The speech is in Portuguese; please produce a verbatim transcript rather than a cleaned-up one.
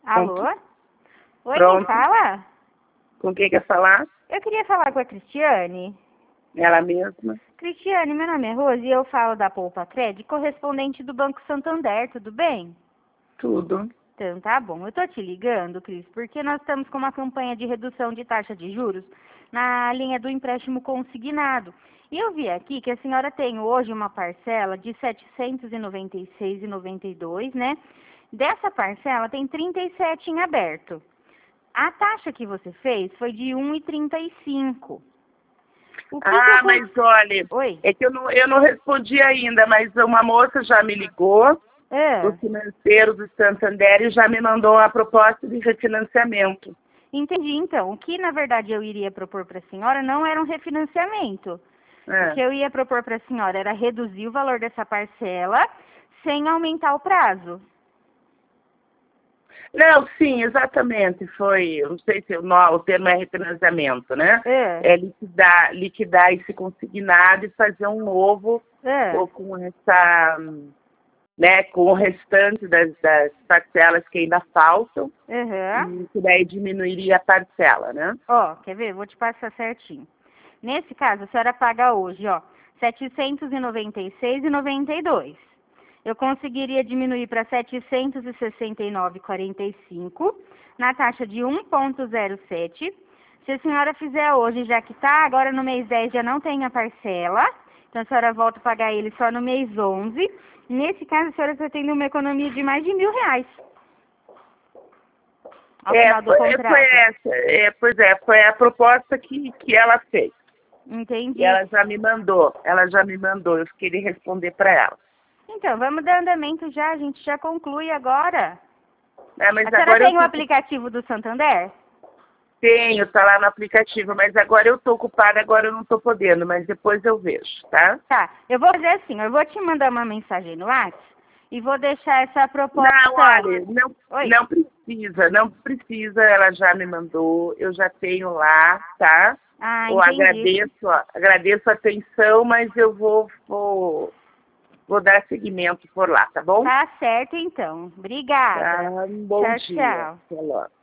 Com Alô? que- Oi, quem Pronto. fala? Com quem quer falar? Eu queria falar com a Cristiane. Ela mesma. Cristiane, meu nome é Rose e eu falo da Poupa Cred, correspondente do Banco Santander, tudo bem? Tudo. Então, tá bom. Eu tô te ligando, Cris, porque nós estamos com uma campanha de redução de taxa de juros na linha do empréstimo consignado. E eu vi aqui que a senhora tem hoje uma parcela de setecentos e noventa e seis reais e noventa e dois centavos, né? Dessa parcela tem trinta e sete em aberto. A taxa que você fez foi de um real e trinta e cinco centavos. O que que Ah, eu... mas cons- olha, Oi? é que eu não, eu não respondi ainda, mas uma moça já me ligou do Ah, financeiro do Santander e já me mandou a proposta de refinanciamento. entendi, então. O que, na verdade, eu iria propor para a senhora não era um refinanciamento. O É. que eu ia propor para a senhora era reduzir o valor dessa parcela sem aumentar o prazo. Não, sim, exatamente. Foi, eu não sei se o, no- o termo é refinanciamento, né? É, É liquidar, liquidar esse consignado e fazer um novo é, ou com essa, né, com o restante das, das parcelas que ainda faltam, aham. e que daí diminuiria a parcela, né? Ó, quer ver? Vou te passar certinho. Nesse caso, a senhora paga hoje, ó, setecentos e noventa e seis reais e noventa e dois centavos. Eu conseguiria diminuir para setecentos e sessenta e nove reais e quarenta e cinco centavos na taxa de um vírgula zero sete. Se a senhora fizer hoje, já que tá, agora no mês dez já não tem a parcela, então a senhora volta a pagar ele só no mês onze. Nesse caso, a senhora está tendo uma economia de mais de mil reais ao É, final do foi, foi contrato. essa, é, pois é, foi a proposta que, que ela fez. E Entendi. ela já me mandou, ela já me mandou, eu queria responder para ela. Então, vamos dar andamento já, a gente já conclui agora. É, mas A senhora agora eu tem o tô, aplicativo do Santander? tenho, tá lá no aplicativo, mas agora eu tô ocupada, agora eu não tô podendo, mas depois eu vejo, tá? Tá, eu vou fazer assim, eu vou te mandar uma mensagem no WhatsApp e vou deixar essa Não, proposta... olha, não, Oi? não precisa, não precisa, ela já me mandou, eu já tenho lá, tá? Ah, Eu entendi. agradeço, ó, agradeço a atenção, mas eu vou, vou, vou dar seguimento por lá, tá bom? Tá certo, então. Obrigada. Tá, um bom Tchau, dia. tchau. Até logo.